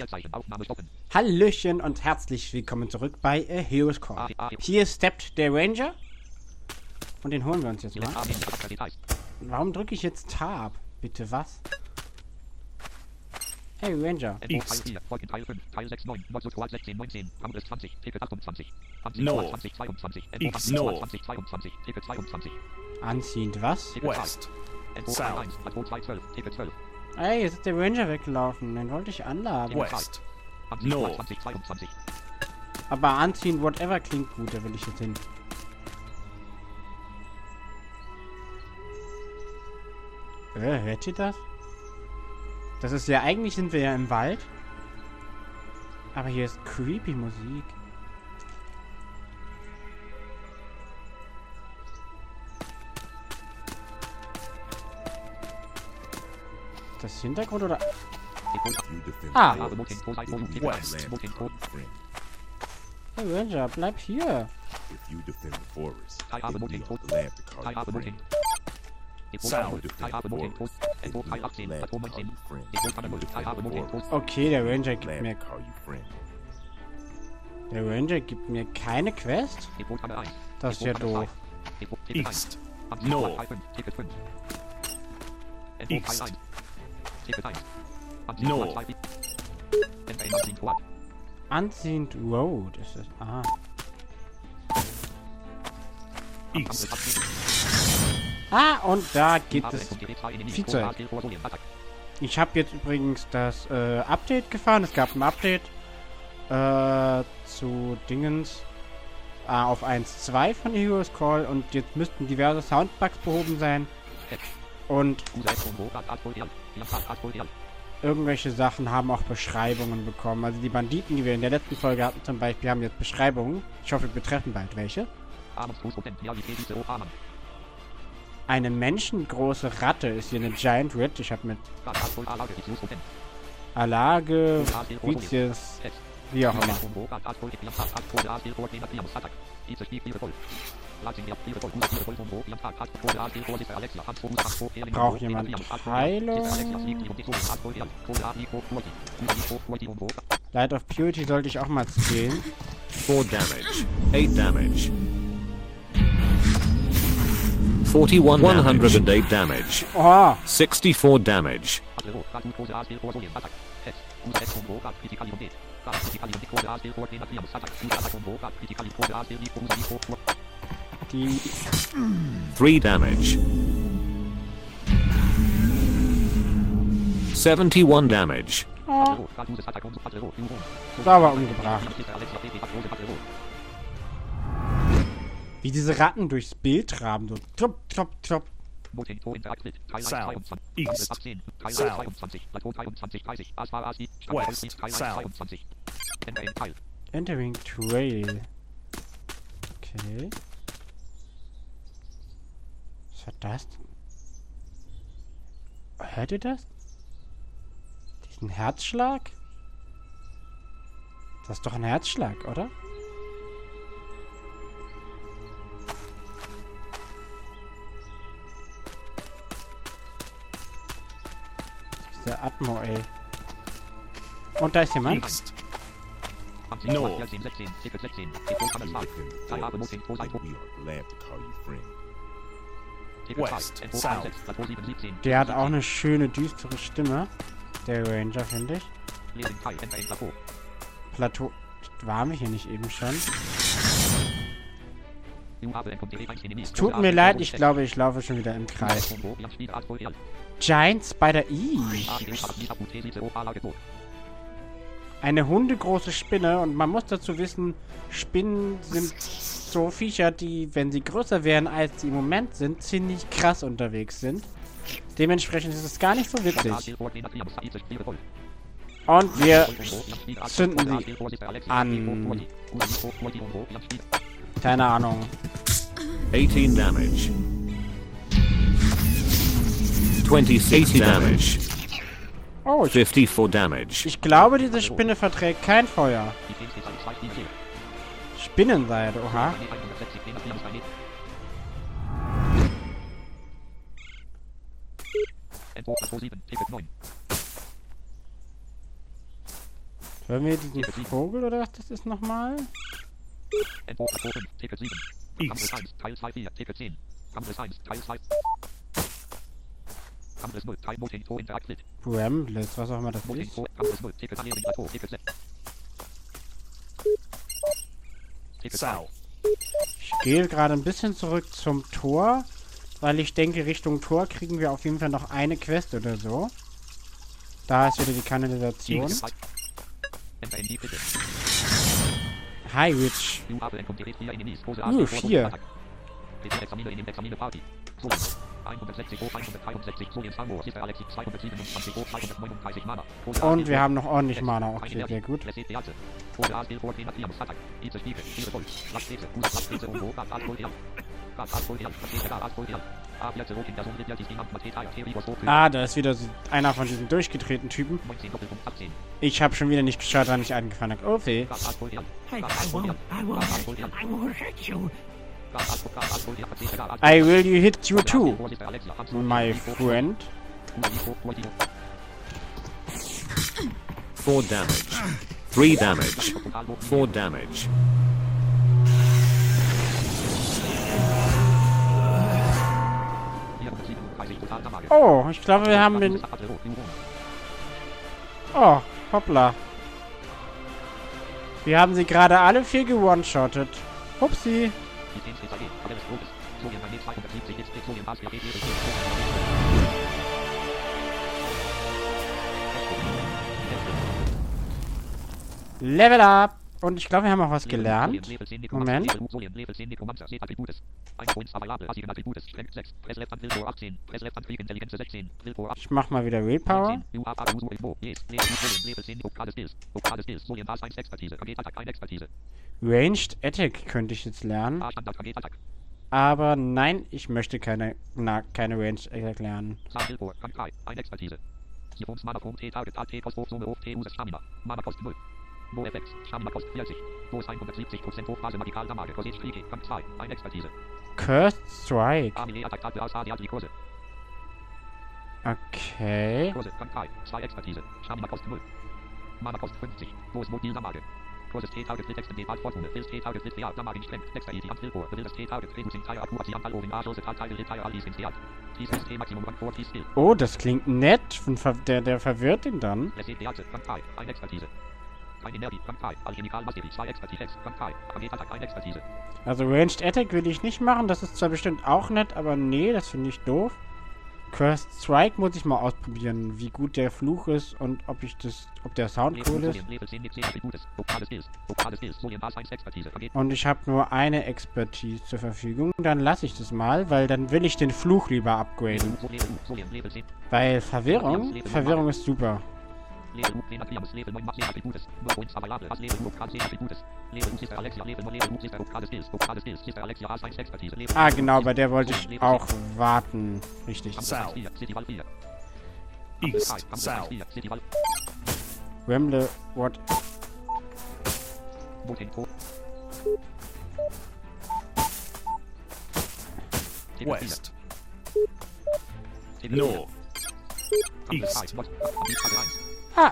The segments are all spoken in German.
Hallöchen und herzlich willkommen zurück bei A Hero's Call. Hier steppt der Ranger. Und den holen wir uns jetzt mal. Warum drücke ich jetzt Tab? Bitte was? Hey Ranger. East. North. East. North. Anziehend was? West. South. Ey, jetzt ist der Ranger weggelaufen. Den wollte ich anladen. West. North. Aber anziehen, whatever klingt gut, da will ich jetzt hin. Hört ihr das? Das ist ja, eigentlich sind wir ja im Wald. Aber hier ist creepy Musik. Das Hintergrund oder? Ah! West. Hey Ranger, bleib hier! South. Okay, der Ranger gibt mir... Der Ranger gibt mir keine Quest? Das ist ja doof. East. North. East. North. Anziehend Road ist es. Aha. East. Ah, und da gibt es Viehzeug. Ich habe jetzt übrigens das Update gefahren. Es gab ein Update zu Dingens auf 1.2 von Hero's Call und jetzt müssten diverse Soundbugs behoben sein. Und irgendwelche Sachen haben auch Beschreibungen bekommen. Also die Banditen, die wir in der letzten Folge hatten zum Beispiel, haben jetzt Beschreibungen. Ich hoffe, wir betreffen bald welche. Eine menschengroße Ratte ist hier eine Giant Rat. Ich habe mit Alage, Vitius, wie auch immer. Braucht jemand Heilung? Light of Purity sollte ich auch mal zählen. 4 damage. 8 damage. 41 108 damage. Oh! 64 damage. Die 3 damage. 71 damage. oh, sauber umgebracht. Wie diese Ratten durchs Bild traben, so trupp, trupp, trupp. South. East. South. West. South. Entering Trail. Okay. Was war das? Hört ihr das? Diesen Herzschlag? Das ist doch ein Herzschlag, oder? Der Atmo, ey. Und da ist jemand. East. North. West. South. Der hat auch eine schöne, düstere Stimme. Der Ranger, finde ich. Plateau. Waren wir hier nicht eben schon? Es tut mir leid, ich glaube, ich laufe schon wieder im Kreis. Giant Spider E. Eine hundegroße Spinne und man muss dazu wissen, Spinnen sind so Viecher, die, wenn sie größer wären, als sie im Moment sind, ziemlich krass unterwegs sind. Dementsprechend ist es gar nicht so witzig. Und wir zünden sie an. Keine Ahnung. 18 damage. 26 damage. Oh, 54 damage. ich glaube, diese Spinne verträgt kein Feuer. Spinnenseide, oha. Wollen wir diesen Vogel oder was das ist nochmal? Entwurf 5, Ticket 7. Kampfes 1, Teil 2, 4, Ticket 10. Kampfes 1, Teil 2. Kampfes 0, Teil Voting to Interact mit. Bramblets, was auch immer das Voting ist. to Kampfes 0, Ticket Ernährung Plateau, Ticket 6. Ticket 2. Ich gehe gerade ein bisschen zurück zum Tor, weil ich denke, Richtung Tor kriegen wir auf jeden Fall noch eine Quest oder so. Da ist wieder die Kanalisation. Enter in die Bitte. Hi, Rich. 4. Bitte Examine in dem Examine Party. So. 160 hoch, 163 so in Star Wars. Ist Alexi 227 hoch, 239 Mana. Und wir haben noch ordentlich Mana. Okay, sehr gut. Ah, da ist wieder so einer von diesen durchgedrehten Typen. Ich habe schon wieder nicht geschaut, wann ich angefangen habe. Oh, weh. Hey, I won't hurt you. I will you hit you too, my friend. 4 damage. 3 damage. 4 damage. Oh, ich glaube, wir haben den... Oh, hoppla. Wir haben sie gerade alle 4 gewone-shottet. Upsi. Level up! Und ich glaube, wir haben auch was gelernt. Moment. Ich mach mal wieder Willpower. Ranged Attack könnte ich jetzt lernen. Aber nein, ich möchte keine Ranged Attack lernen. Mo-Effekt, Stamina kostet 40. Mo ist 170% Hochphase Magical Damage. Kurse Strike, Kampf 2, 1 Expertise. Cursed Strike. Attacke aus die Kurse. Okay. Kurse, Kampf 3, 2 Expertise. Stamina kostet 0. Mana kostet 50. Mo ist Mobil Damage. Kurse T-Target mit Extended Bad Fortune. Filz T-Target mit Real Damage gesprengt. Next Easy am Filpor. Will das T-Target reducing Tire Accuracy am Verloren. Arschlose Teil Retire Allies ins Real. Dies ist T-Maximum Rank 4 T-Skill. Oh, das klingt nett. Der verwirrt ihn dann. Reset Beate, Kampf 3, 1 Expertise. Keine Nervi, Kampf 3, Alchemical Mastery, 2 Expertise, Kampf 3, Attack, 1 Expertise. Also Ranged Attack will ich nicht machen. Das ist zwar bestimmt auch nett, aber nee, das finde ich doof. Cursed Strike muss ich mal ausprobieren, wie gut der Fluch ist und ob der Sound cool ist. Und ich habe nur eine Expertise zur Verfügung. Dann lasse ich das mal, weil dann will ich den Fluch lieber upgraden. Weil Verwirrung ist super. Ah, genau, bei der wollte ich auch warten. Richtig. South. East. South. Wemble, what? West. North. East. Ah!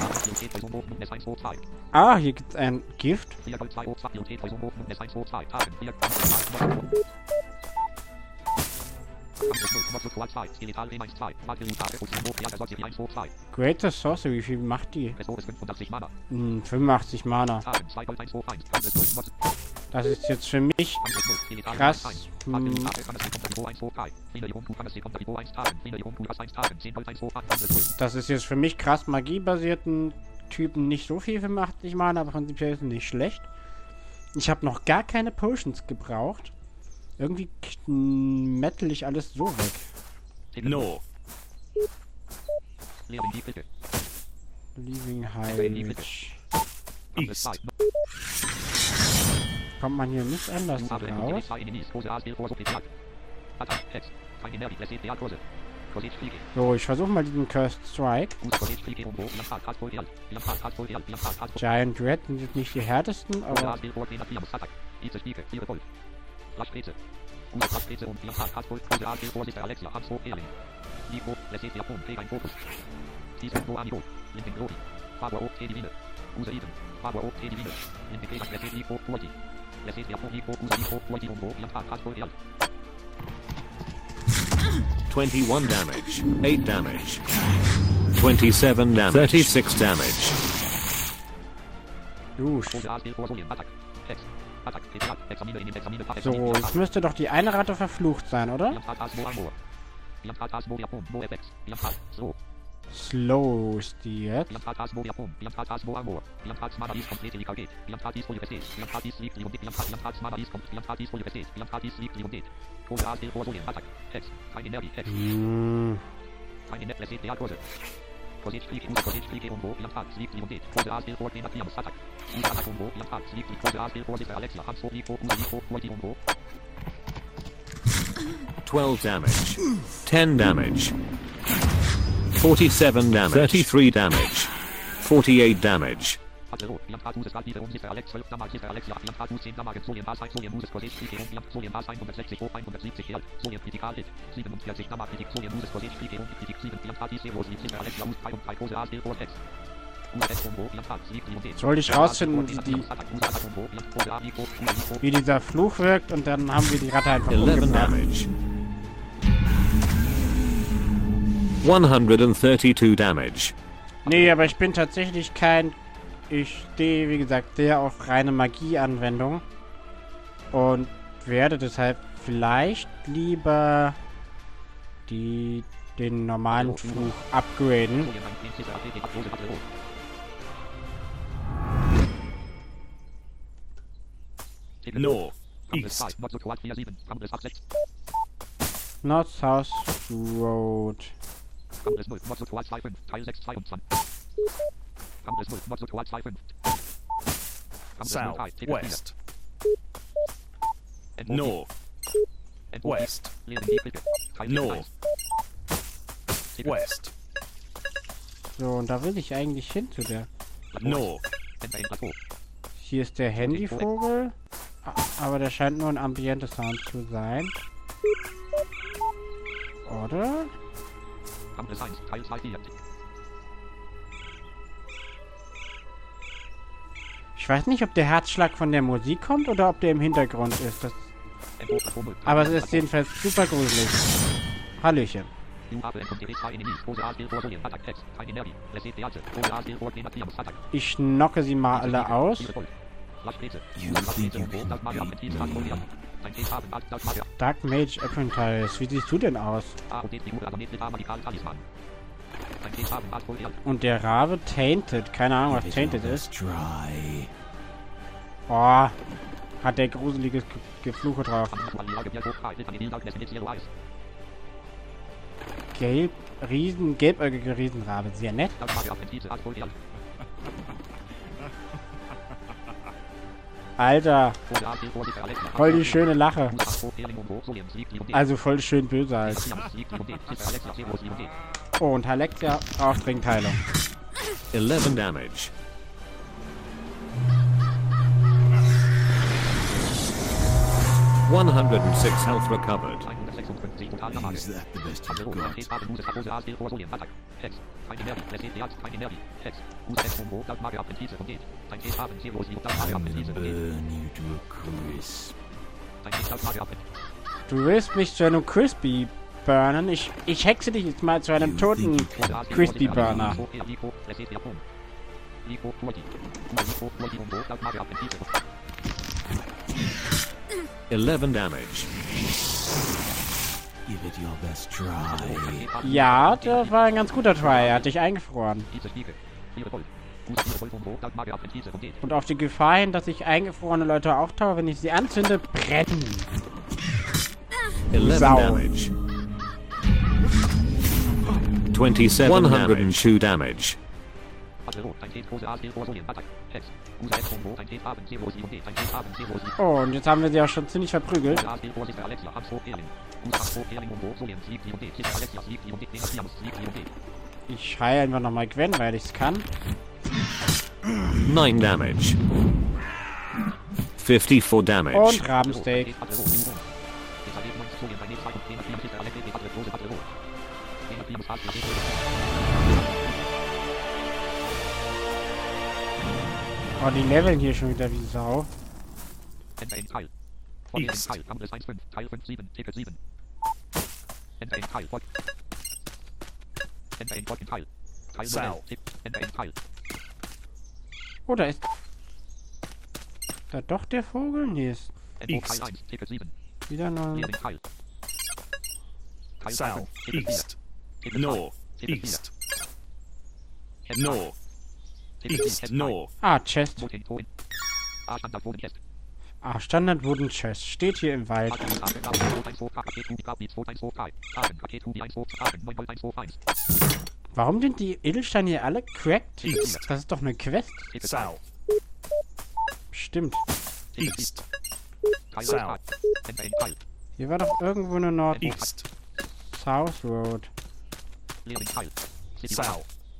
Ah, hier gibt's ein Gift. Greater Sorcery, wie viel macht die? 85 Mana. Das ist jetzt für mich krass. Das ist jetzt für mich krass magiebasierten Typen nicht so viel 85 Mana, aber prinzipiell ist es nicht schlecht. Ich habe noch gar keine Potions gebraucht. Irgendwie metal ich alles so weg. North. Leaving High Ridge. East. Kommt man hier nicht anders raus? So, ich versuche mal diesen Cursed Strike. Giant Red sind jetzt nicht die härtesten, aber... User item. Power O, T divine. Indicators, Reset, Eco, Quality. Reset, Eco, User, Eco, Quality, Umbo, Bianca, Casco, Real. 21 damage, 8 damage, 27 damage, 36 damage. Dusch. Pose A, Skill, Vorsolien, Attack. Text. Attack, TPA, Examine in den Examine, So, jetzt müsste doch die eine Ratte verflucht sein, oder? So. Slow ist die jetzt. Hm. Twelve damage, 10 damage, 47 damage, 33 damage, 48 damage. Soll ich rausfinden, wie dieser Fluch wirkt und dann haben wir die Ratte einfach 11 umgebracht. damage. 132 damage. Nee, aber ich bin tatsächlich kein... Ich stehe, wie gesagt, sehr auf reine Magieanwendung. Und werde deshalb vielleicht lieber den normalen Fluch upgraden. North, East, North South Road. South, West, North, West, North, West, So, und da will ich eigentlich hin zu der. North, Hier ist der Handyvogel. Aber der scheint nur ein ambiente Sound zu sein. Oder? Ich weiß nicht, ob der Herzschlag von der Musik kommt oder ob der im Hintergrund ist. Aber es ist jedenfalls super gruselig. Hallöchen. Ich knocke sie mal alle aus. Dark Mage Apprentice, wie siehst du denn aus? Und der Rabe Tainted, keine Ahnung was Tainted ist. Oh, hat der gruseliges Gefluche drauf. Gelbäugige Riesenrabe, sehr nett. Alter, voll die schöne Lache. Also voll schön böse halt. Oh, und Alexia braucht dringend Heilung. 11 damage. ...106 health recovered. Is that the best you've got? I'm gonna burn you to a crisp. Du willst mich zu einem Crispy burnen? Ich hexe dich jetzt mal zu einem toten Crispy Burner. 11 damage. Give it your best try. Ja, das war ein ganz guter Try. Er hat dich eingefroren. Und auf die Gefahr hin, dass ich eingefrorene Leute auftaue, wenn ich sie anzünde, brennen. 11 Sau. damage. 27 102 damage. Oh, und jetzt haben wir sie auch schon ziemlich verprügelt. Ich schreie einfach nochmal Gwen, weil ich es kann. 9 damage. 54 damage. Und Rabensteak. Oh, die leveln hier schon wieder wie Sau. Ende in Teil. Vorlesen East. Teil. Ambles 1.5. Teil 5.7. Ticket 7. Ende in Teil. Ende in Teil. Teil South. 0. Tipp. Ende in Teil. Oh, da ist... Da doch der Vogel? Nee, ist Ende East. Teil 1. Ticket 7. wieder nur... Leeren Teil. Teil South. 5. Ticket 4. East. Ticket 2. North. Ticket 4. East. Head 2. North. Ticket 4. East. Head 2. North. Ah, Chest. Voting Point. A Standard Boden Chest. Ah, Standard Wooden Chest. Steht hier im Wald. Warum sind die Edelsteine hier alle cracked? East. Das ist doch eine Quest. South. Stimmt. East. South. Hier war doch irgendwo eine East. South Road. South.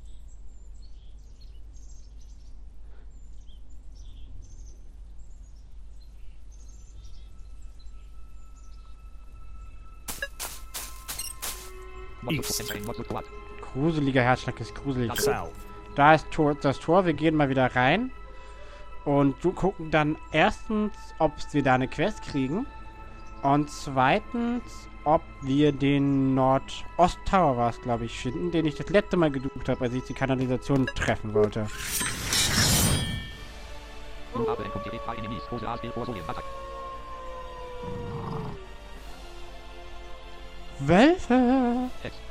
East. Gruseliger Herzschlag ist gruselig. South. Da ist das Tor. Wir gehen mal wieder rein. Und gucken dann erstens, ob wir da eine Quest kriegen. Und zweitens, ob wir den Nordost-Tower, war es glaube ich, finden, den ich das letzte Mal gesucht habe, als ich die Kanalisation treffen wollte. Wölfe!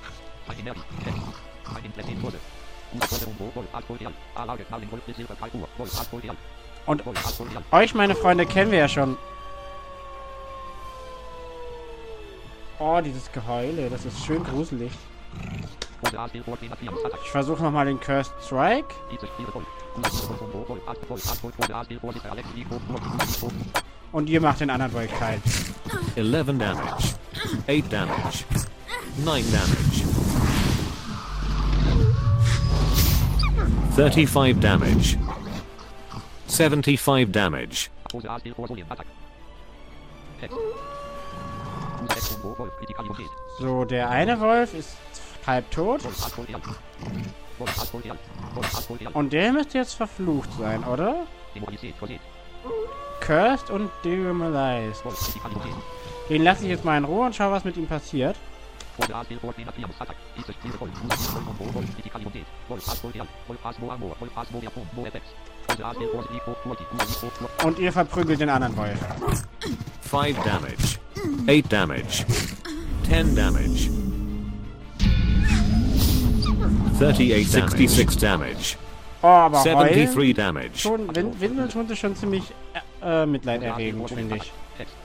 Und euch, meine Freunde, kennen wir ja schon. Oh, dieses Geheule, das ist schön gruselig. Ich versuche nochmal den Cursed Strike. Und ihr macht den anderen Wolf kalt. 11 damage. 8 damage. 9 damage. 35 damage. 75 damage. So, der eine Wolf ist halb tot. Und der müsste jetzt verflucht sein, oder? Cursed und demoralized. Den lasse ich jetzt mal in Ruhe und schau, was mit ihm passiert. Und ihr verprügelt den anderen Wolf. 5 damage. 8 damage. 10 damage. 38 66 damage. Oh, aber 73 heulen damage. schon, Windeln tun sie schon ziemlich mitleiderregend, finde ich.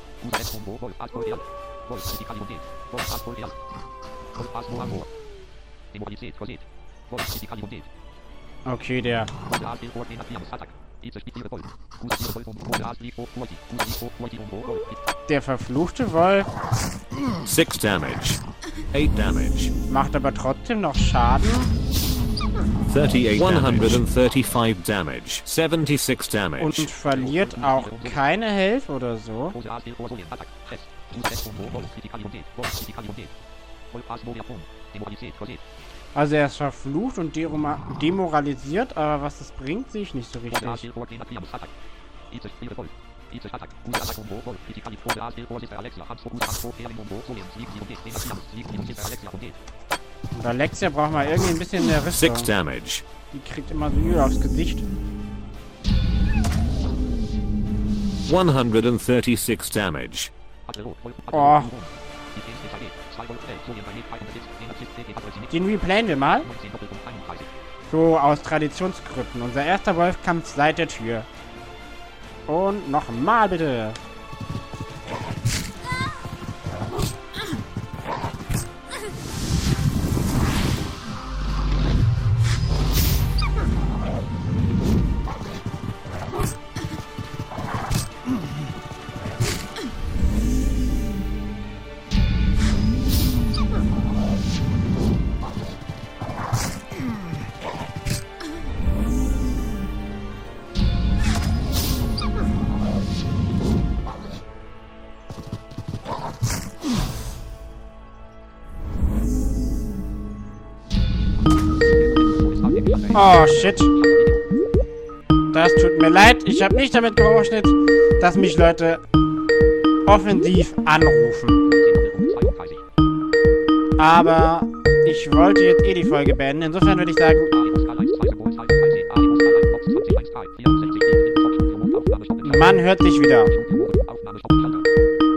Okay, der. Der verfluchte Wolf 6 damage. 8 damage. macht aber trotzdem noch Schaden. 38 135 damage. 76 Und damage. verliert auch keine Health oder so. Also er ist verflucht und demoralisiert, aber was das bringt, sehe ich nicht so richtig. Und Alexia braucht mal irgendwie ein bisschen mehr 6 Rüstung. damage. Die kriegt immer so Öl aufs Gesicht. 136 damage. Oh. Den replayen wir mal. So aus Traditionsgründen. Unser erster Wolfkampf seit der Tür. Und nochmal bitte. Oh, shit. Das tut mir leid. Ich habe nicht damit gerechnet, dass mich Leute offensiv anrufen. Aber ich wollte jetzt eh die Folge beenden. Insofern würde ich sagen, man hört sich wieder.